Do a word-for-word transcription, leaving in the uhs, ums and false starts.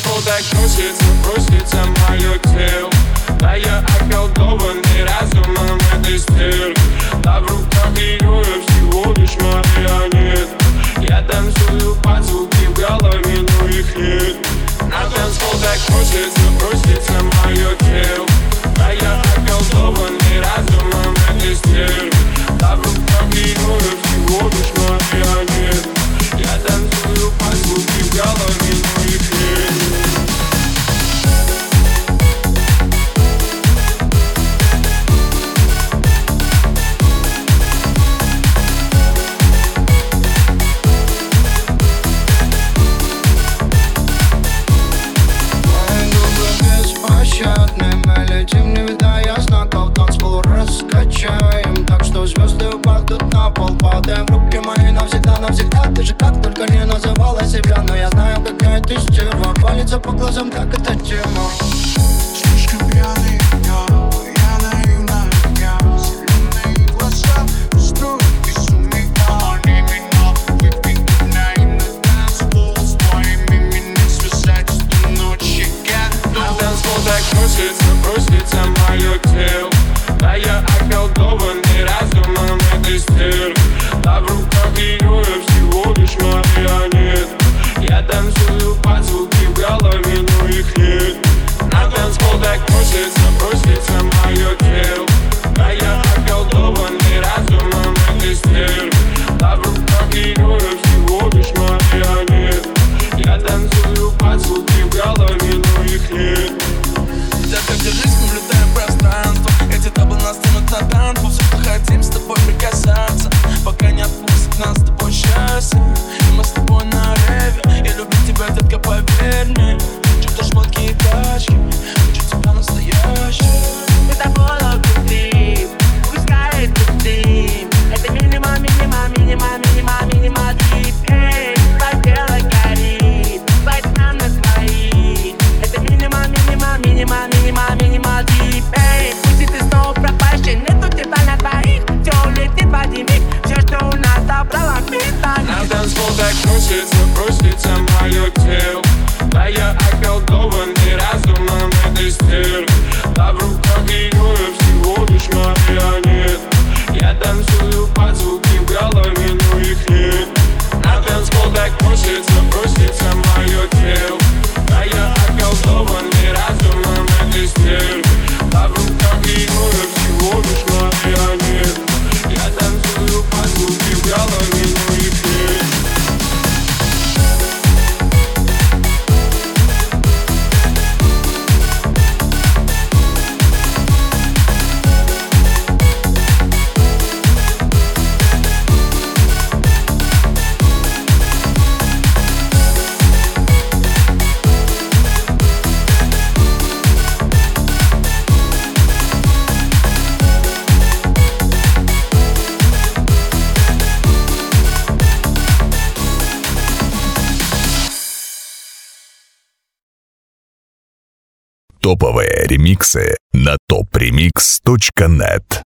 танцпол так просится, просится мое тело. Да я околдованный разумом этой стервы. Да в руках ее я всего лишь марионет. Я танцую под звуки в голове, но их нет. На танцпол так просится, просится мое тело. Да я околдованный разумом этой стервы. Да в руках ее я всего лишь марионет. Я танцую под звуки в голове, но их нет. Мы летим, не видая знаков, танцпол раскачаем, так что звезды упадут на пол. Падаем в руки мои навсегда, навсегда. Ты же как только не называла себя, но я знаю, какая ты стерва. Палится по глазам, как эта тема. Слишком пьяный я, я наивная я. Зеленые глаза, струи безумия. Они меня выпьют наивно. Танцпол с твоими меня связать эту ночь. На танцпол так просится, просится мое тело. Да я околдованный разумом этой стервы. Да в руках ее я всего лишь марионет. Я танцую под звуки в голове, но их нет. На танцпол так просится, просится мое тело. Да я околдованный разумом этой стервы. Да в руках ее я всего лишь марионет. Я танцую под звуки в голове, но их нет. Детка, держись, мы влетаем в пространство. Эти табы нас тянут на танку. Все, что хотим с тобой прикасаться, пока не отпустит нас с тобой счастье. И мы с тобой на реве. Я люблю тебя, детка, поверь мне. Хочу-то шмотки и тачки, хочу тебя настоящий. Это было крутым, пускай это дым. Это минима, минима, минима, минима, минима дип. Эй, твое тело горит, хватит нам на двоих. Это минима, минима, минима, минима, минима дип. Эй, пусть и ты снова пропащий, нету тебя на двоих. Все улетит в один миг, все, что у нас добрало питание. На танцпол так просится, просится мое тело. Да я околдованный разумом этой стервы. Да в руках ее я всего лишь марионет. Я танцую под звуки в голове, но их нет. На танцпол так просится, просится мое тело. Да я околдованный разумом этой стервы. Да в руках ее я всего лишь марионет. Я танцую под звуки в голове, но их нет. Топовые ремиксы на топ ремикс точка нет.